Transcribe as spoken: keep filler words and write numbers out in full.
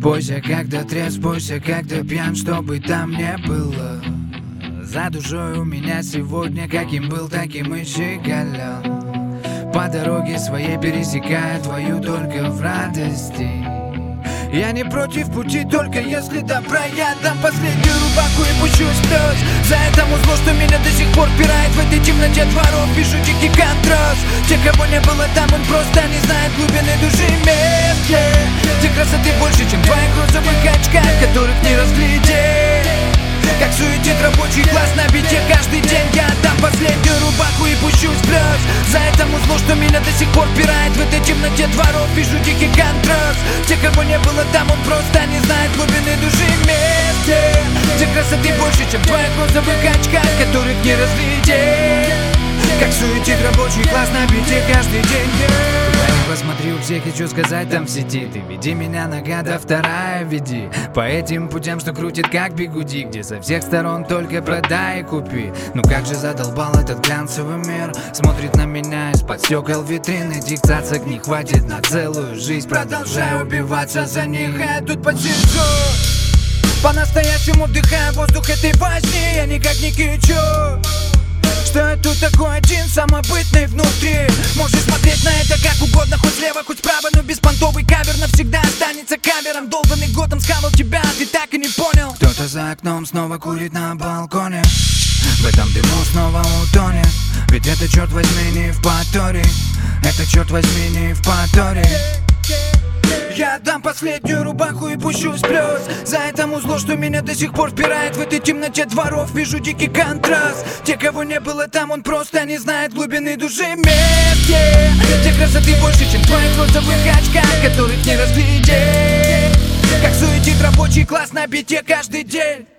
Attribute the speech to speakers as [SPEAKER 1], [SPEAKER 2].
[SPEAKER 1] Бойся, когда трезв, бойся, когда пьян, чтобы там не было. За душой у меня сегодня каким был, таким и щеголял. По дороге своей пересекая твою только в радости. Я не против пути, только если добра. Я дам последнюю рубаху и пущусь вперед. За это музло, что меня до сих пор пирает. В этой темноте дворов вижу дикий контраст. Те, кого не было там, он просто не знает глубины души мест, yeah. Где красоты больше, чем в твоих розовых очках, которых не разглядеть. Как суетит рабочий класс на бите каждый день. Я отдам последнюю рубаху и пущусь вперед. За это музло, что меня до сих пор пирает. В этой темноте дворов вижу дикий контраст. Те, кого не было там, он просто не знает глубины души мест, yeah. Где красоты больше, чем в твоих розовых очках, которых не разглядеть. Как суетит рабочий класс на бите каждый день, yeah. Посмотри, у всех хочу сказать там в сети. Ты веди меня, нога до вторая веди. По этим путям, что крутит как бигуди, где со всех сторон только продай и купи. Ну как же задолбал этот глянцевый мир. Смотрит на меня из-под стекол витрины. Этих цацок не хватит на целую жизнь. Продолжаю убиваться за них, а я тут подсижу. По-настоящему вдыхаю воздух этой возни. Я никак не кичу, что я тут такой один, самобытный внутри. Можешь смотреть на это как угодно, хоть слева, хоть справа, но беспонтовый кавер навсегда останется кавером. Долбанный годом схавал тебя, ты так и не понял. Кто-то за окном снова курит на балконе. В этом дыму снова утонет. Ведь это, черт возьми, не в Паторе. Это, черт возьми, не в Паторе. Я отдам последнюю рубаху и пущусь вперед. За это музло, что меня до сих пор впирает. В этой темноте дворов вижу дикий контраст. Те, кого не было там, он просто не знает глубины души мест, yeah. Где красоты больше, чем в твоих розовых очках, которых не разглядеть. Как суетит рабочий класс на бите каждый день.